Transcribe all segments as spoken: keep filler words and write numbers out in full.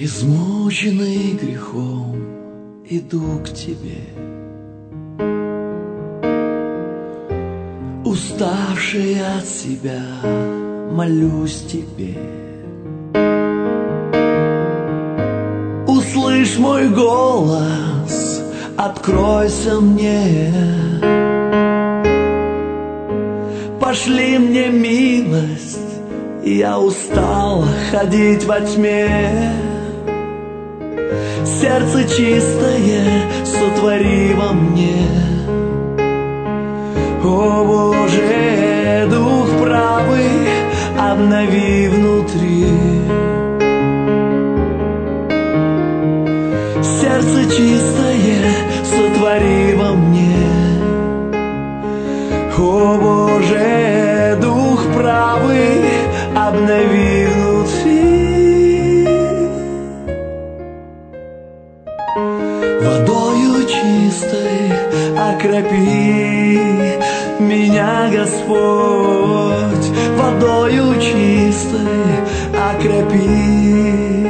Измученный грехом иду к тебе, уставший от себя молюсь тебе. Услышь мой голос, откройся мне, пошли мне милость, я устал ходить во тьме. Сердце чистое сотвори во мне, о Боже, Дух правый обнови внутри. Сердце чистое сотвори во мне, о Боже, Дух правый обнови внутри. Водою чистой окропи меня, Господь, водою чистой окропи.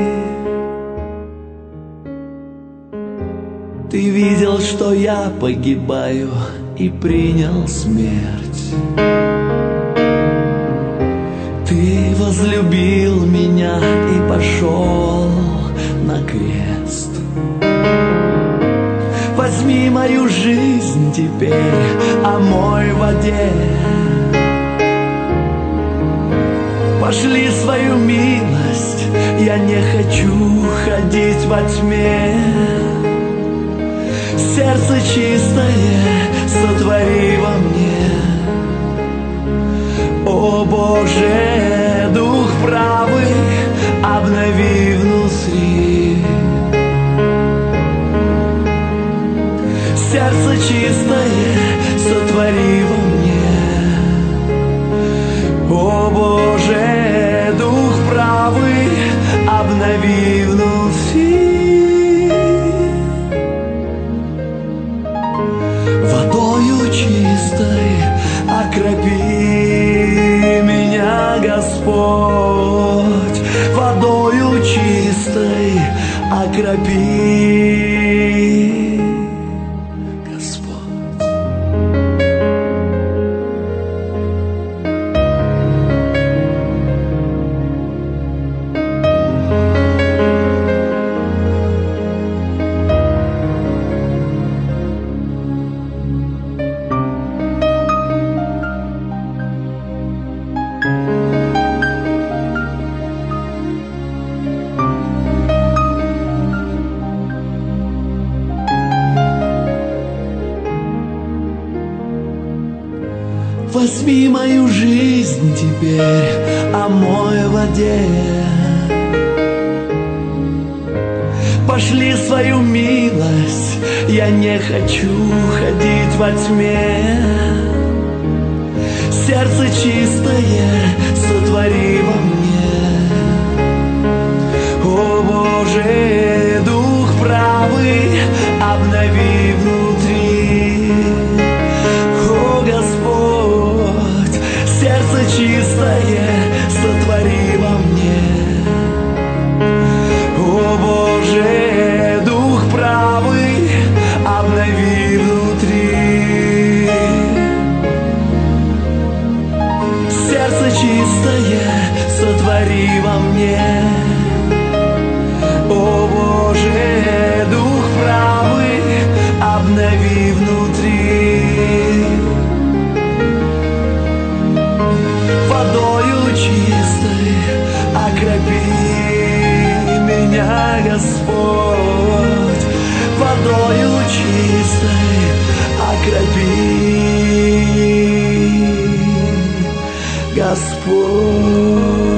Ты видел, что я погибаю, и принял смерть. Ты возлюбил меня и пошел на крест. Возьми мою жизнь теперь, омой в воде. Пошли свою милость, я не хочу ходить во тьме. Сердце чистое сотвори во мне, о Боже, Дух правый обнови внутри. Сердце чистое сотвори во мне, о Боже, Дух правый обнови внутри. Водою чистой окропи меня, Господь, водою чистой окропи. Возьми мою жизнь теперь, омой в воде. Пошли свою милость, я не хочу ходить во тьме. Сердце чистое сотвори во мне, о Боже, Дух правый обнови внутри. О Господь, сердце чистое сотвори во мне, о Боже, Дух правый обнови внутри. Сердце чистое сотвори во мне, о Боже, Дух правый обнови внутри. Водою чистой окропи меня, Господь, водою чистой окропи, Господь.